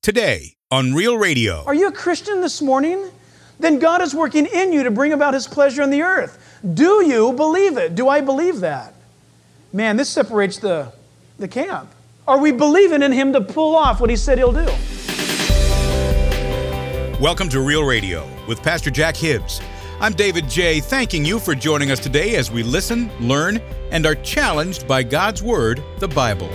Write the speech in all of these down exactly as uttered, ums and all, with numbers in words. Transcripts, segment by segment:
today on Real Radio. Are you a Christian this morning? Then God is working in you to bring about His pleasure in the earth. Do you believe it? Do I believe that? Man, this separates the, the camp. Are we believing in Him to pull off what He said He'll do? Welcome to Real Radio with Pastor Jack Hibbs. I'm David J., thanking you for joining us today as we listen, learn, and are challenged by God's Word, the Bible.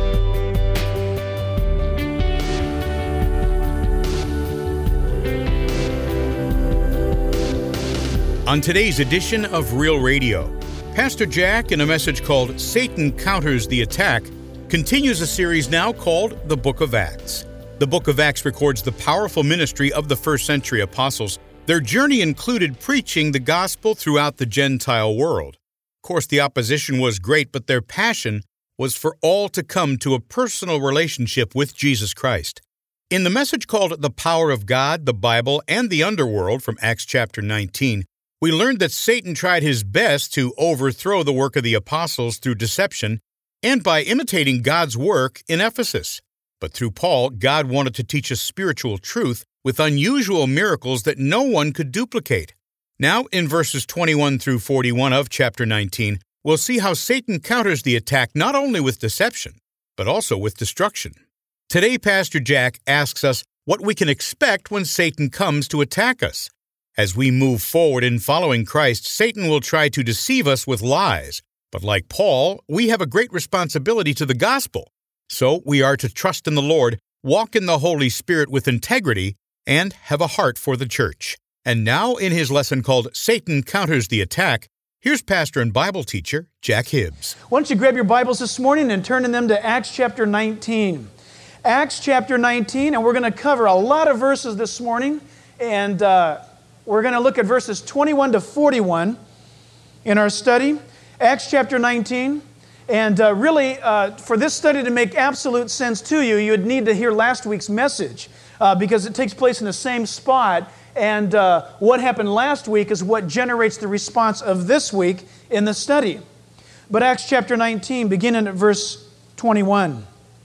On today's edition of Real Radio, Pastor Jack, in a message called Satan Counters the Attack, continues a series now called the Book of Acts. The Book of Acts records the powerful ministry of the first century apostles. Their journey included preaching the gospel throughout the Gentile world. Of course, the opposition was great, but their passion was for all to come to a personal relationship with Jesus Christ. In the message called The Power of God, the Bible, and the Underworld from Acts chapter nineteen, we learned that Satan tried his best to overthrow the work of the apostles through deception and by imitating God's work in Ephesus. But through Paul, God wanted to teach us spiritual truth with unusual miracles that no one could duplicate. Now, in verses twenty-one through forty-one of chapter nineteen, we'll see how Satan counters the attack not only with deception, but also with destruction. Today, Pastor Jack asks us what we can expect when Satan comes to attack us. As we move forward in following Christ, Satan will try to deceive us with lies. But like Paul, we have a great responsibility to the gospel. So we are to trust in the Lord, walk in the Holy Spirit with integrity, and have a heart for the church. And now, in his lesson called Satan Counters the Attack, here's pastor and Bible teacher Jack Hibbs. Why don't you grab your Bibles this morning and turn in them to Acts chapter nineteen. Acts chapter nineteen, and we're going to cover a lot of verses this morning, and uh, we're going to look at verses twenty-one to forty-one in our study. Acts chapter nineteen. And uh, really, uh, for this study to make absolute sense to you, you would need to hear last week's message uh, because it takes place in the same spot. And uh, what happened last week is what generates the response of this week in the study. But Acts chapter nineteen, beginning at verse twenty-one.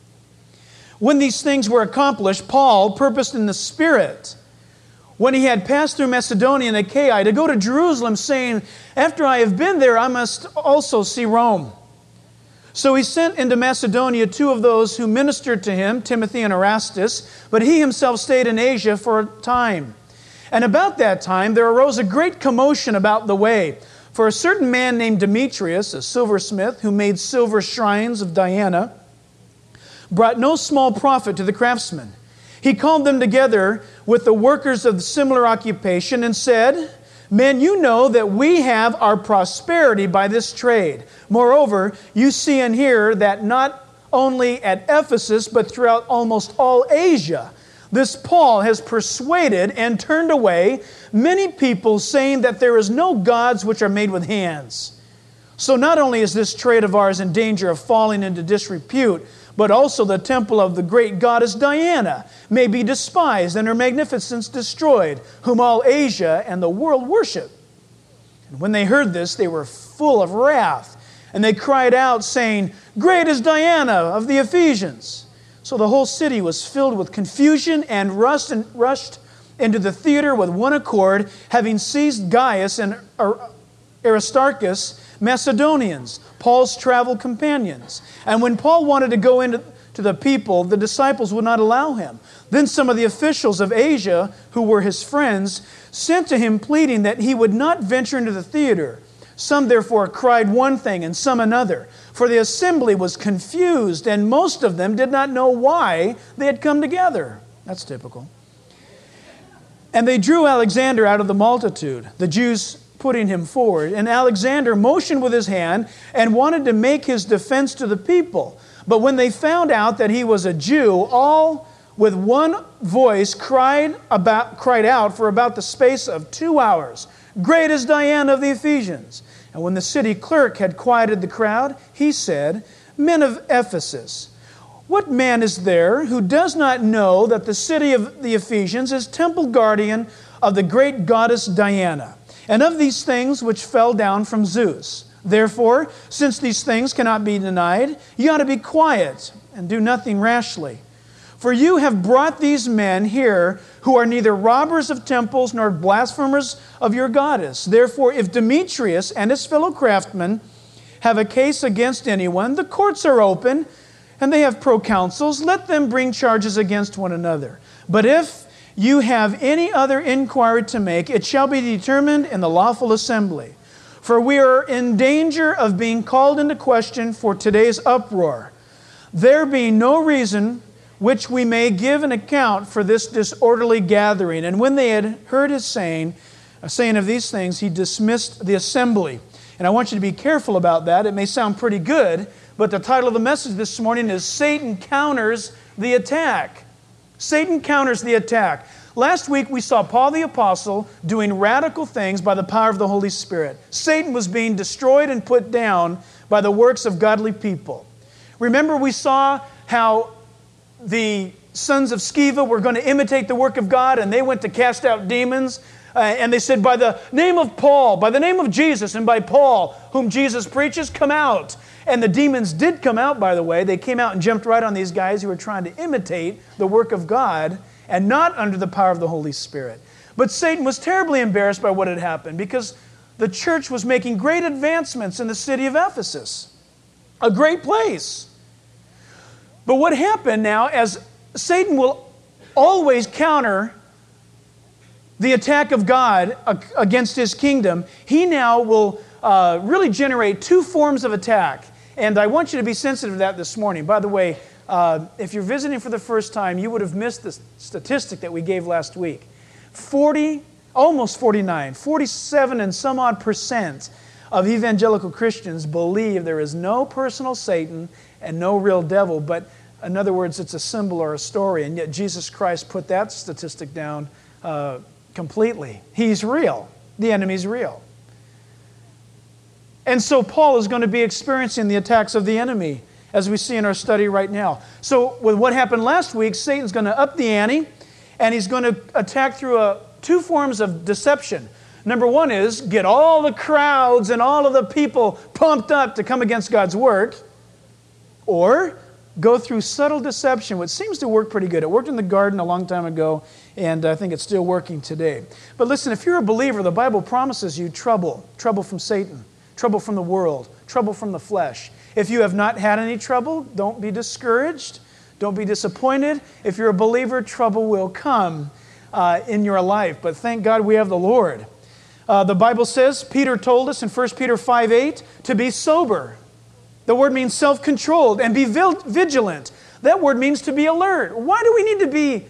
When these things were accomplished, Paul purposed in the Spirit, when he had passed through Macedonia and Achaia, to go to Jerusalem, saying, "After I have been there, I must also see Rome." So he sent into Macedonia two of those who ministered to him, Timothy and Erastus, but he himself stayed in Asia for a time. And about that time there arose a great commotion about the way, for a certain man named Demetrius, a silversmith, who made silver shrines of Diana, brought no small profit to the craftsmen. He called them together with the workers of similar occupation and said, "Men, you know that we have our prosperity by this trade. Moreover, you see and hear that not only at Ephesus, but throughout almost all Asia, this Paul has persuaded and turned away many people, saying that there is no gods which are made with hands. So not only is this trade of ours in danger of falling into disrepute, but also the temple of the great goddess Diana may be despised and her magnificence destroyed, whom all Asia and the world worship." And when they heard this, they were full of wrath, and they cried out, saying, "Great is Diana of the Ephesians." So the whole city was filled with confusion and rushed, and rushed into the theater with one accord, having seized Gaius and Aristarchus, Macedonians, Paul's travel companions. And when Paul wanted to go into to the people, the disciples would not allow him. Then some of the officials of Asia, who were his friends, sent to him pleading that he would not venture into the theater. Some therefore cried one thing and some another, for the assembly was confused, and most of them did not know why they had come together. That's typical. And they drew Alexander out of the multitude, the Jews putting him forward. And Alexander motioned with his hand and wanted to make his defense to the people. But when they found out that he was a Jew, all with one voice cried about cried out for about the space of two hours, "Great is Diana of the Ephesians." And when the city clerk had quieted the crowd, he said, "Men of Ephesus, what man is there who does not know that the city of the Ephesians is temple guardian of the great goddess Diana, and of these things which fell down from Zeus? Therefore, since these things cannot be denied, you ought to be quiet and do nothing rashly. For you have brought these men here who are neither robbers of temples nor blasphemers of your goddess. Therefore, if Demetrius and his fellow craftsmen have a case against anyone, the courts are open, and they have proconsuls. Let them bring charges against one another. But if you have any other inquiry to make, it shall be determined in the lawful assembly. For we are in danger of being called into question for today's uproar, there being no reason which we may give an account for this disorderly gathering. And when they had heard his saying, a saying of these things, he dismissed the assembly. And I want you to be careful about that. It may sound pretty good, but the title of the message this morning is Satan Counters the Attack. Satan counters the attack. Last week we saw Paul the Apostle doing radical things by the power of the Holy Spirit. Satan was being destroyed and put down by the works of godly people. Remember, we saw how the sons of Sceva were going to imitate the work of God, and they went to cast out demons. Uh, and they said, by the name of Paul, by the name of Jesus, and by Paul, whom Jesus preaches, come out. And the demons did come out, by the way. They came out and jumped right on these guys who were trying to imitate the work of God and not under the power of the Holy Spirit. But Satan was terribly embarrassed by what had happened because the church was making great advancements in the city of Ephesus. A great place. But what happened now, as Satan will always counter the attack of God against his kingdom, he now will uh, really generate two forms of attack. And I want you to be sensitive to that this morning. By the way, uh, if you're visiting for the first time, you would have missed the statistic that we gave last week. forty, almost forty-nine, forty-seven and some odd percent of evangelical Christians believe there is no personal Satan and no real devil, but in other words, it's a symbol or a story, and yet Jesus Christ put that statistic down uh, completely. He's real. The enemy's real. And so Paul is going to be experiencing the attacks of the enemy, as we see in our study right now. So with what happened last week, Satan's going to up the ante, and he's going to attack through a, two forms of deception. Number one is get all the crowds and all of the people pumped up to come against God's work, or go through subtle deception, which seems to work pretty good. It worked in the garden a long time ago, and I think it's still working today. But listen, if you're a believer, the Bible promises you trouble. Trouble from Satan, trouble from the world, trouble from the flesh. If you have not had any trouble, don't be discouraged. Don't be disappointed. If you're a believer, trouble will come uh, in your life. But thank God we have the Lord. Uh, the Bible says, Peter told us in First Peter five eight, to be sober. The word means self-controlled, and be vigilant. That word means to be alert. Why do we need to be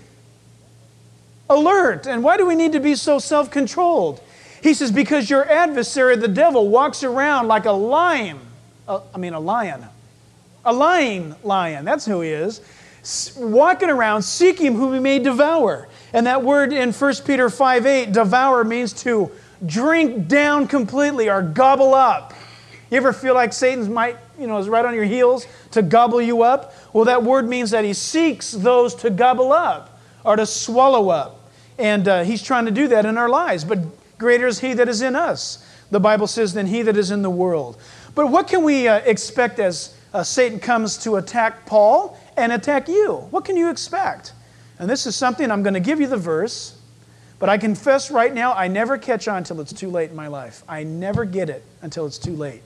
alert? And why do we need to be so self-controlled? He says, because your adversary, the devil, walks around like a lion. Uh, I mean, a lion. A lying lion. That's who he is. S- walking around seeking whom he may devour. And that word in First Peter five eight, devour, means to drink down completely or gobble up. You ever feel like Satan's might, you know, is right on your heels to gobble you up? Well, that word means that he seeks those to gobble up or to swallow up. And uh, he's trying to do that in our lives. But greater is he that is in us, the Bible says, than he that is in the world. But what can we uh, expect as uh, Satan comes to attack Paul and attack you? What can you expect? And this is something, I'm going to give you the verse, but I confess right now, I never catch on until it's too late in my life. I never get it until it's too late.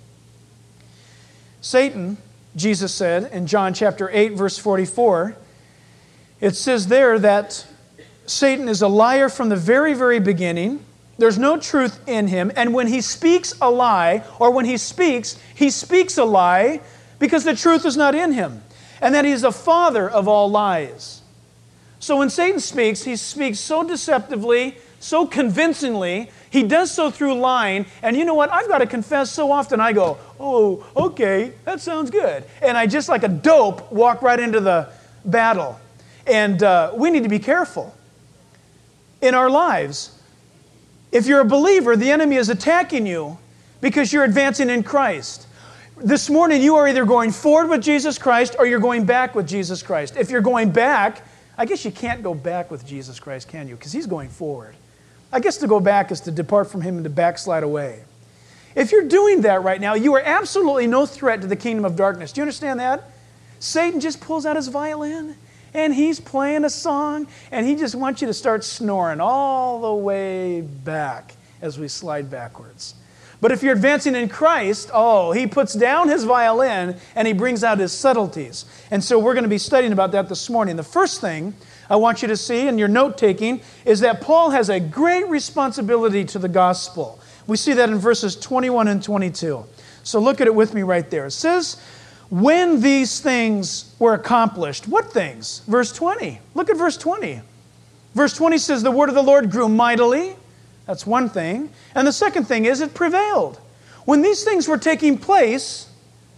Satan, Jesus said in John chapter eight, verse forty-four, it says there that Satan is a liar from the very, very beginning. There's no truth in him. And when he speaks a lie, or when he speaks, he speaks a lie because the truth is not in him. And that he's a father of all lies. So when Satan speaks, he speaks so deceptively, so convincingly. He does so through lying. And you know what? I've got to confess, so often I go, oh, okay, that sounds good. And I just like a dope walk right into the battle. And uh, we need to be careful in our lives. If you're a believer, the enemy is attacking you because you're advancing in Christ. This morning, you are either going forward with Jesus Christ or you're going back with Jesus Christ. If you're going back, I guess you can't go back with Jesus Christ, can you? Because He's going forward. I guess to go back is to depart from Him and to backslide away. If you're doing that right now, you are absolutely no threat to the kingdom of darkness. Do you understand that? Satan just pulls out his violin and he's playing a song, and he just wants you to start snoring all the way back as we slide backwards. But if you're advancing in Christ, oh, he puts down his violin and he brings out his subtleties. And so we're going to be studying about that this morning. The first thing I want you to see in your note-taking is that Paul has a great responsibility to the gospel. We see that in verses twenty-one and twenty-two. So look at it with me right there. It says, when these things were accomplished, what things? Verse twenty. Look at verse twenty. Verse twenty says, the word of the Lord grew mightily. That's one thing. And the second thing is it prevailed. When these things were taking place,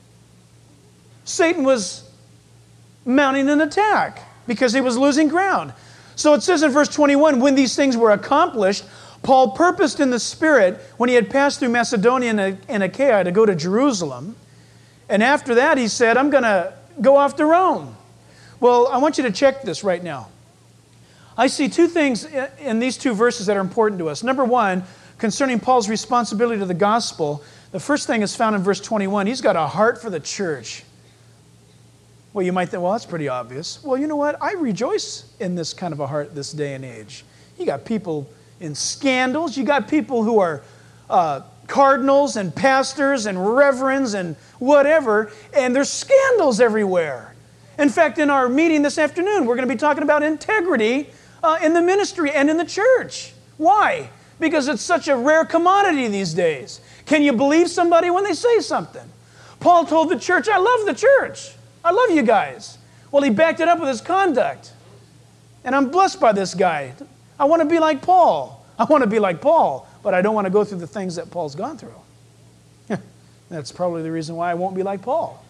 Satan was mounting an attack because he was losing ground. So it says in verse twenty-one, when these things were accomplished, Paul purposed in the Spirit, when he had passed through Macedonia and Achaia, to go to Jerusalem. And after that, he said, I'm going to go off to Rome. Well, I want you to check this right now. I see two things in these two verses that are important to us. Number one, concerning Paul's responsibility to the gospel, the first thing is found in verse twenty-one. He's got a heart for the church. Well, you might think, well, that's pretty obvious. Well, you know what? I rejoice in this kind of a heart this day and age. You got people in scandals. You got people who are uh, cardinals and pastors and reverends and whatever, and there's scandals everywhere. In fact, in our meeting this afternoon, we're going to be talking about integrity Uh, in the ministry and in the church. Why? Because it's such a rare commodity these days. Can you believe somebody when they say something? Paul told the church, I love the church. I love you guys. Well, he backed it up with his conduct. And I'm blessed by this guy. I want to be like Paul. I want to be like Paul, but I don't want to go through the things that Paul's gone through. That's probably the reason why I won't be like Paul.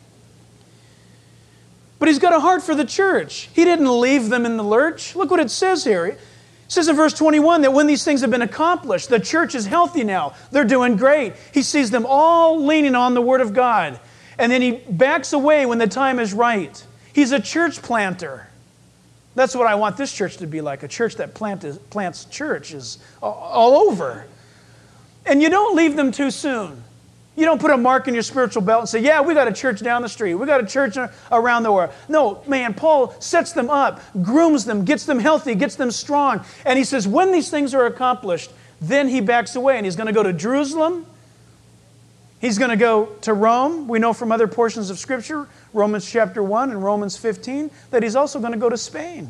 But he's got a heart for the church. He didn't leave them in the lurch. Look what it says here. It says in verse twenty-one that when these things have been accomplished, the church is healthy now. They're doing great. He sees them all leaning on the Word of God. And then he backs away when the time is right. He's a church planter. That's what I want this church to be like, a church that plant is, plants churches all over. And you don't leave them too soon. You don't put a mark in your spiritual belt and say, yeah, we got a church down the street. We got a church around the world. No, man, Paul sets them up, grooms them, gets them healthy, gets them strong. And he says, when these things are accomplished, then he backs away. And he's going to go to Jerusalem. He's going to go to Rome. We know from other portions of Scripture, Romans chapter one and Romans fifteen, that he's also going to go to Spain.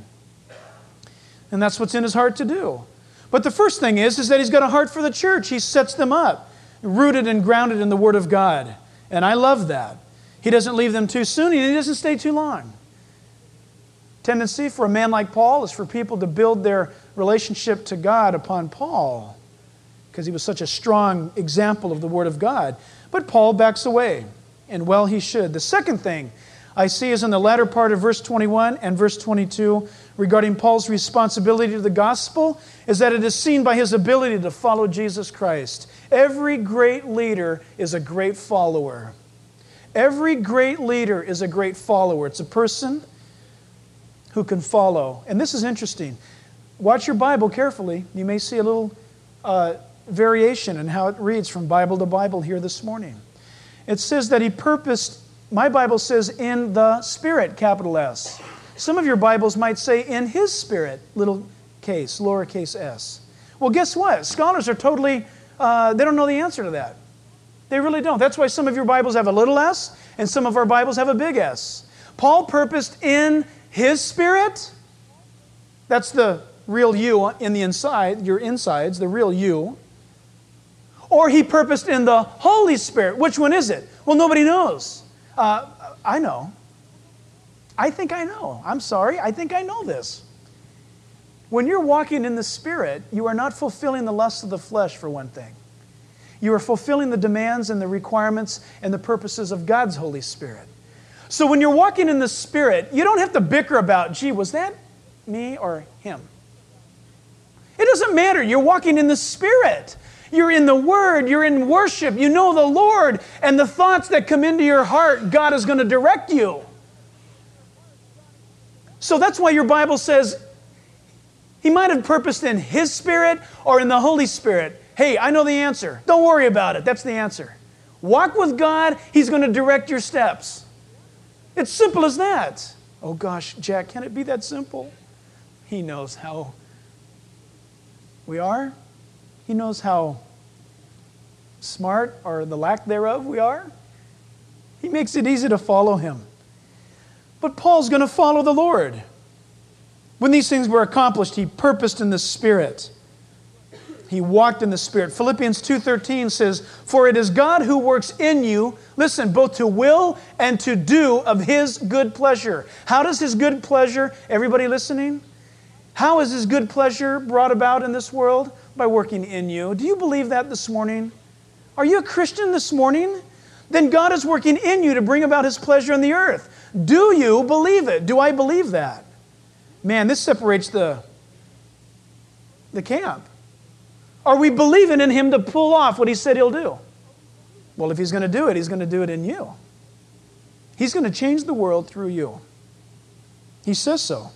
And that's what's in his heart to do. But the first thing is, is that he's got a heart for the church. He sets them up, rooted and grounded in the Word of God. And I love that. He doesn't leave them too soon, and he doesn't stay too long. Tendency for a man like Paul is for people to build their relationship to God upon Paul, because he was such a strong example of the Word of God. But Paul backs away, and well he should. The second thing I see is in the latter part of verse twenty-one and verse twenty-two regarding Paul's responsibility to the gospel, is that it is seen by his ability to follow Jesus Christ. Every great leader is a great follower. Every great leader is a great follower. It's a person who can follow. And this is interesting. Watch your Bible carefully. You may see a little uh, variation in how it reads from Bible to Bible here this morning. It says that he purposed, my Bible says, in the Spirit, capital S. Some of your Bibles might say in His Spirit, little case, lowercase s. Well, guess what? Scholars are totally, uh, they don't know the answer to that. They really don't. That's why some of your Bibles have a little s, and some of our Bibles have a big S. Paul purposed in His Spirit. That's the real you in the inside, your insides, the real you. Or he purposed in the Holy Spirit. Which one is it? Well, nobody knows. Uh, I know. I think I know. I'm sorry. I think I know this. When you're walking in the Spirit, you are not fulfilling the lusts of the flesh, for one thing. You are fulfilling the demands and the requirements and the purposes of God's Holy Spirit. So when you're walking in the Spirit, you don't have to bicker about, gee, was that me or him? It doesn't matter. You're walking in the Spirit. You're in the Word. You're in worship. You know the Lord. And the thoughts that come into your heart, God is going to direct you. So that's why your Bible says He might have purposed in His Spirit or in the Holy Spirit. Hey, I know the answer. Don't worry about it. That's the answer. Walk with God. He's going to direct your steps. It's simple as that. Oh gosh, Jack, can it be that simple? He knows how we are. He knows how smart, or the lack thereof, we are. He makes it easy to follow him. But Paul's going to follow the Lord. When these things were accomplished, he purposed in the Spirit. He walked in the Spirit. Philippians two thirteen says, "For it is God who works in you," listen, "both to will and to do of His good pleasure." How does His good pleasure, everybody listening? How is His good pleasure brought about in this world? By working in you. Do you believe that this morning? Are you a Christian this morning? Then God is working in you to bring about His pleasure on the earth. Do you believe it? Do I believe that? Man, this separates the, the camp. Are we believing in Him to pull off what He said He'll do? Well, if He's going to do it, He's going to do it in you. He's going to change the world through you. He says so.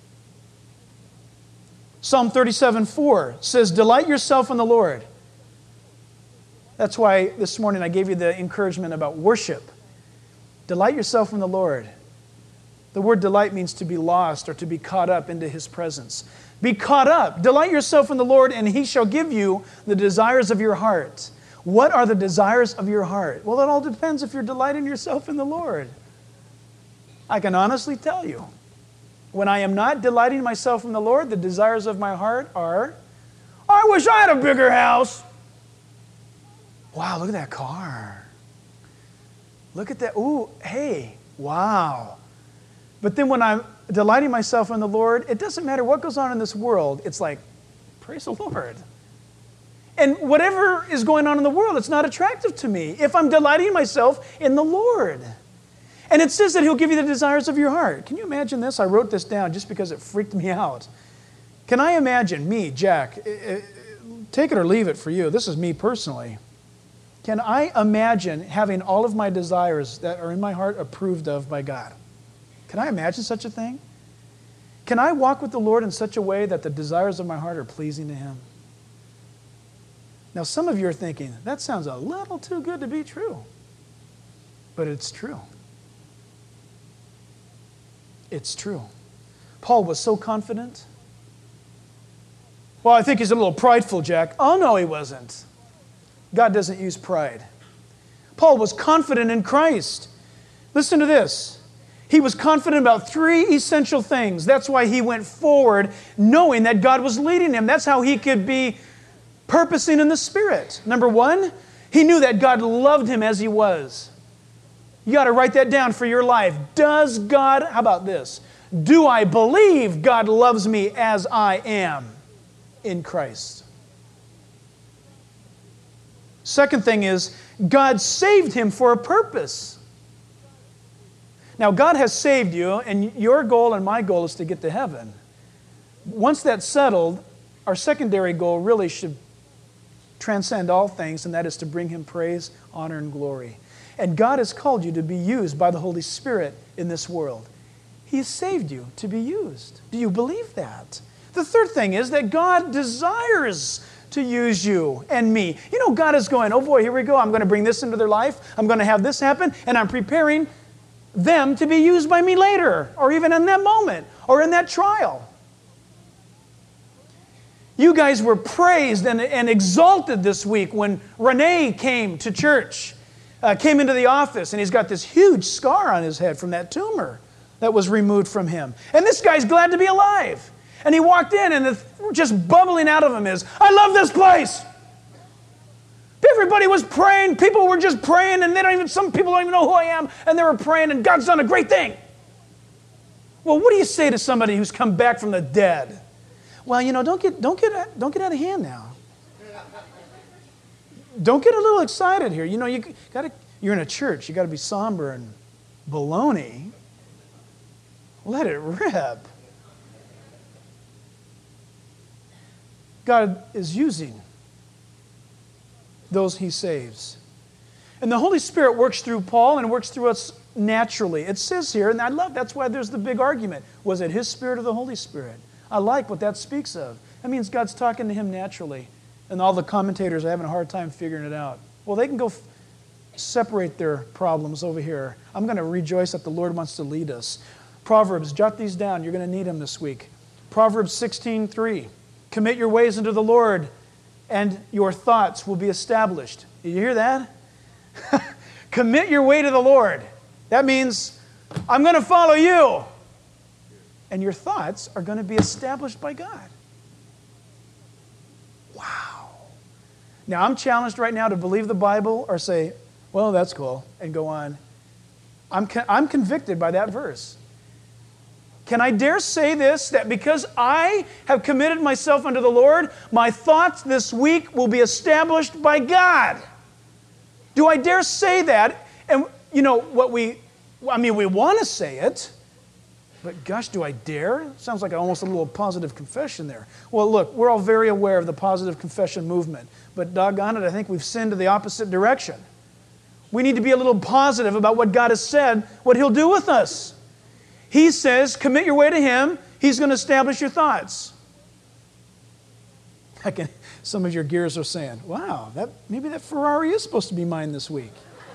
Psalm thirty-seven four says, "Delight yourself in the Lord." That's why this morning I gave you the encouragement about worship. Delight yourself in the Lord. The word delight means to be lost or to be caught up into His presence. Be caught up. Delight yourself in the Lord, and He shall give you the desires of your heart. What are the desires of your heart? Well, it all depends if you're delighting yourself in the Lord. I can honestly tell you, when I am not delighting myself in the Lord, the desires of my heart are, I wish I had a bigger house. Wow, look at that car. Look at that. Ooh, hey, wow. But then when I'm delighting myself in the Lord, it doesn't matter what goes on in this world. It's like, praise the Lord. And whatever is going on in the world, it's not attractive to me if I'm delighting myself in the Lord. And it says that He'll give you the desires of your heart. Can you imagine this? I wrote this down just because it freaked me out. Can I imagine me, Jack, take it or leave it for you. This is me personally. Can I imagine having all of my desires that are in my heart approved of by God? Can I imagine such a thing? Can I walk with the Lord in such a way that the desires of my heart are pleasing to Him? Now, some of you are thinking, that sounds a little too good to be true. But it's true. It's true. Paul was so confident. Well, I think he's a little prideful, Jack. Oh, no, he wasn't. God doesn't use pride. Paul was confident in Christ. Listen to this. He was confident about three essential things. That's why he went forward knowing that God was leading him. That's how he could be purposing in the Spirit. Number one, he knew that God loved him as he was. You got to write that down for your life. Does God, how about this? Do I believe God loves me as I am in Christ? Second thing is, God saved him for a purpose. Now, God has saved you, and your goal and my goal is to get to heaven. Once that's settled, our secondary goal really should transcend all things, and that is to bring Him praise, honor, and glory. And God has called you to be used by the Holy Spirit in this world. He has saved you to be used. Do you believe that? The third thing is that God desires to use you and me. You know, God is going, oh boy, here we go. I'm going to bring this into their life. I'm going to have this happen, and I'm preparing them to be used by me later, or even in that moment, or in that trial. You guys were praised and, and exalted this week when Renee came to church, uh, came into the office, and he's got this huge scar on his head from that tumor that was removed from him. And this guy's glad to be alive. And he walked in, and the, just bubbling out of him is, I love this place. Everybody was praying. People were just praying, and they don't even, some people don't even know who I am, and they were praying, and God's done a great thing. Well, what do you say to somebody who's come back from the dead? Well, you know, don't get don't get don't get out of hand now. Don't get a little excited here. You know, you got to. You're in a church. You got to be somber and baloney. Let it rip. God is using those He saves. And the Holy Spirit works through Paul and works through us naturally. It says here, and I love, that's why there's the big argument. Was it His Spirit or the Holy Spirit? I like what that speaks of. That means God's talking to him naturally. And all the commentators are having a hard time figuring it out. Well, they can go f- separate their problems over here. I'm going to rejoice that the Lord wants to lead us. Proverbs, jot these down. You're going to need them this week. Proverbs sixteen three. Commit your ways unto the Lord, and your thoughts will be established. Did you hear that? Commit your way to the Lord. That means, I'm going to follow you. And your thoughts are going to be established by God. Wow. Now, I'm challenged right now to believe the Bible or say, well, that's cool, and go on. I'm, con- I'm convicted by that verse. Can I dare say this, that because I have committed myself unto the Lord, my thoughts this week will be established by God? Do I dare say that? And, you know, what we, I mean, we want to say it, but gosh, do I dare? Sounds like almost a little positive confession there. Well, look, we're all very aware of the positive confession movement, but doggone it, I think we've sinned to the opposite direction. We need to be a little positive about what God has said, what He'll do with us. He says, commit your way to Him. He's going to establish your thoughts. I can, some of your gears are saying, wow, that, maybe that Ferrari is supposed to be mine this week.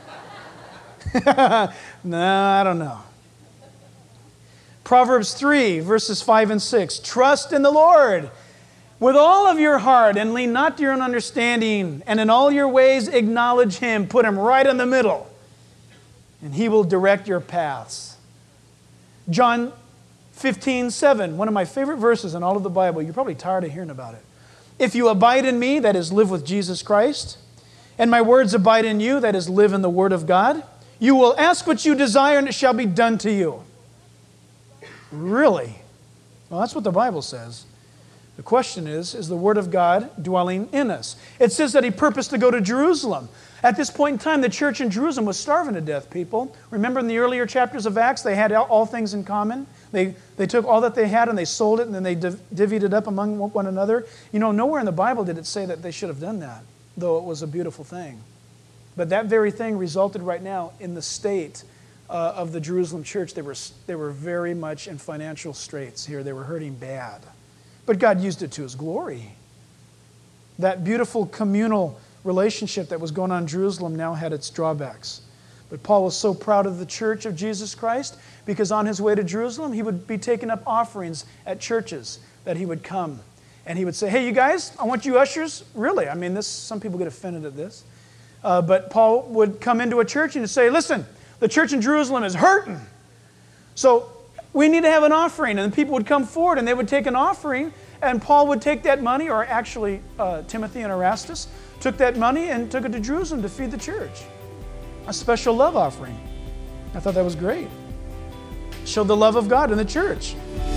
No, I don't know. Proverbs three, verses five and six. Trust in the Lord with all of your heart and lean not to your own understanding, and in all your ways acknowledge Him. Put Him right in the middle, and He will direct your paths. John fifteen seven, one of my favorite verses in all of the Bible. You're probably tired of hearing about it. If you abide in me, that is, live with Jesus Christ, and my words abide in you, that is, live in the Word of God, you will ask what you desire, and it shall be done to you. Really? Well, that's what the Bible says. The question is, is the Word of God dwelling in us? It says that He purposed to go to Jerusalem. At this point in time, the church in Jerusalem was starving to death, people. Remember in the earlier chapters of Acts, they had all things in common. They, they took all that they had and they sold it, and then they div- divvied it up among one another. You know, nowhere in the Bible did it say that they should have done that, though it was a beautiful thing. But that very thing resulted right now in the state uh, of the Jerusalem church. They were, they were very much in financial straits here. They were hurting bad. But God used it to His glory. That beautiful communal relationship that was going on in Jerusalem now had its drawbacks. But Paul was so proud of the church of Jesus Christ because on his way to Jerusalem, he would be taking up offerings at churches that he would come. And he would say, hey, you guys, I want you ushers. Really, I mean, this. Some people get offended at this. Uh, but Paul would come into a church and he'd say, listen, the church in Jerusalem is hurting. So we need to have an offering. And people would come forward and they would take an offering, and Paul would take that money, or actually uh, Timothy and Erastus took that money and took it to Jerusalem to feed the church. A special love offering. I thought that was great. Showed the love of God in the church.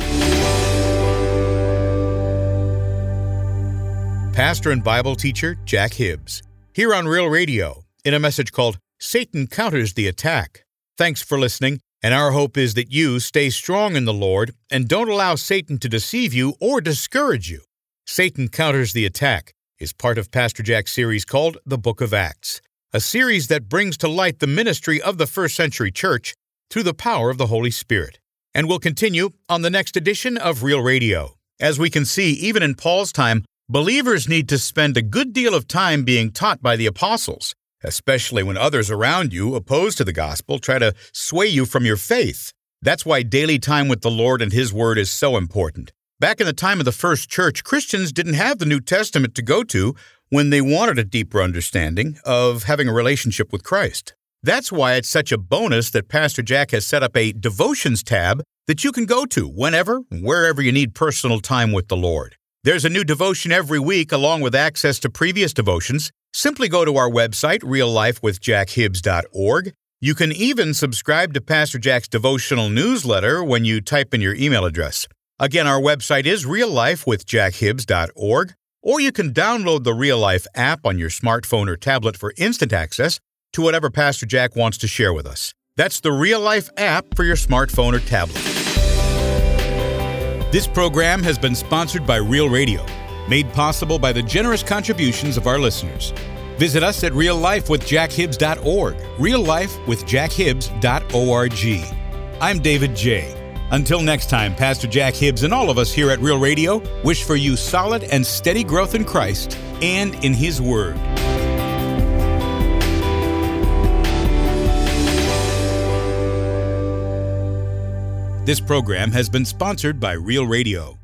Pastor and Bible teacher Jack Hibbs, here on Real Radio, in a message called Satan Counters the Attack. Thanks for listening, and our hope is that you stay strong in the Lord and don't allow Satan to deceive you or discourage you. Satan Counters the Attack is part of Pastor Jack's series called The Book of Acts, a series that brings to light the ministry of the first century church through the power of the Holy Spirit. And will continue on the next edition of Real Radio. As we can see, even in Paul's time, believers need to spend a good deal of time being taught by the apostles, especially when others around you, opposed to the gospel, try to sway you from your faith. That's why daily time with the Lord and His Word is so important. Back in the time of the first church, Christians didn't have the New Testament to go to when they wanted a deeper understanding of having a relationship with Christ. That's why it's such a bonus that Pastor Jack has set up a devotions tab that you can go to whenever, wherever you need personal time with the Lord. There's a new devotion every week along with access to previous devotions. Simply go to our website, real life with jack hibbs dot org. You can even subscribe to Pastor Jack's devotional newsletter when you type in your email address. Again, our website is real life with jack hibbs dot org, or you can download the Real Life app on your smartphone or tablet for instant access to whatever Pastor Jack wants to share with us. That's the Real Life app for your smartphone or tablet. This program has been sponsored by Real Radio, made possible by the generous contributions of our listeners. Visit us at real life with jack hibbs dot org, real life with jack hibbs dot org. I'm David J. Until next time, Pastor Jack Hibbs and all of us here at Real Radio wish for you solid and steady growth in Christ and in His Word. This program has been sponsored by Real Radio.